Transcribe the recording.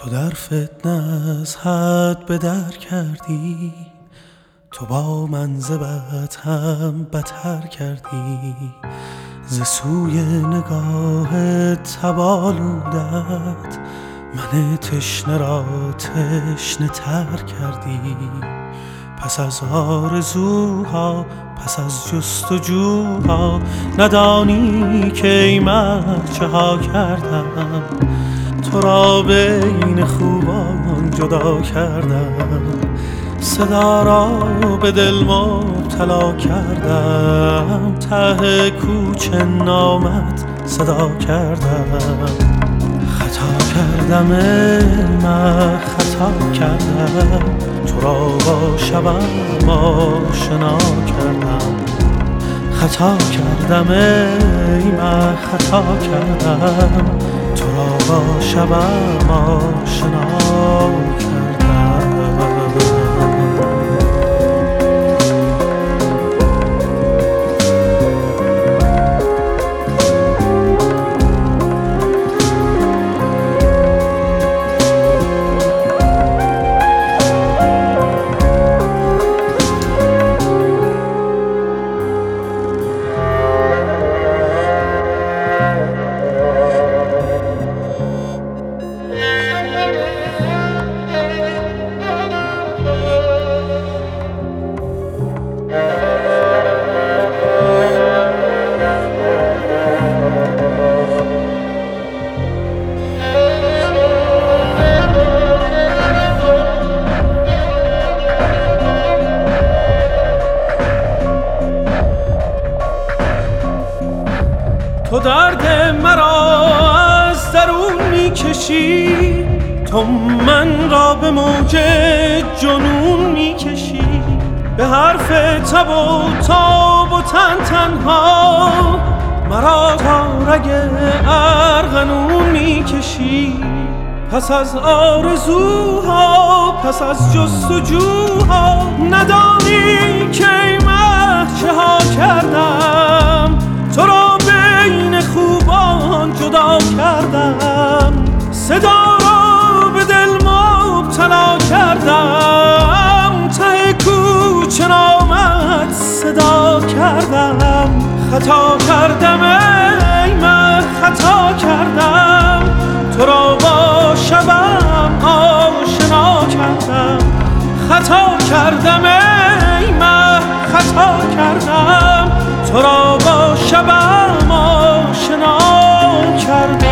تو در فتنه از حد به در کردی، تو با من ز بد هم بتر کردی. ز سوی نگاه تبالودت من تشنه را تشنه تر کردی. پس از آرزوها، پس از جستجوها، ندانی که ای مه چه ها کردم. تو را بین خوبان جدا کردم، صدا را به دل مبتلا کردم. ته کوچه نامت صدا کردم. خطا کردم ای مه خطا کردم، تو را با شبم آشنا کردم. خطا کردم ای مه خطا کردم، تو را با شبم آشنا کردم. تو درد مرا از درون میکشی، تو من را به موج جنون میکشی. به حرف تب و تاب و تن تنها مرا تا رگ ارغنون میکشی. پس از آرزوها، پس از جستجوها، ندانی که ای مه چه ها کردم. تو را بین خوبان جدا کردم، صدا را به دل مبتلا کردم. ته کوچه نامت صدا کردم. خطا کردم ای مه خطا کردم، تو را با شبم آشنا کردم. خطا کردم ای مه خطا کردم، تو را با شبم آشنا کردم.